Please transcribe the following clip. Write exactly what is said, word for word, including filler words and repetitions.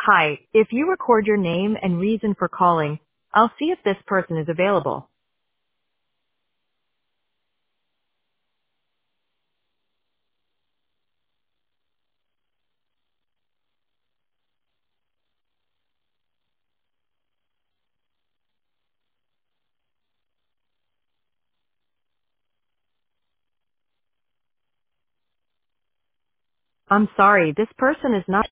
Hi, if you record your name and reason for calling, I'll see if this person is available. I'm sorry, this person is not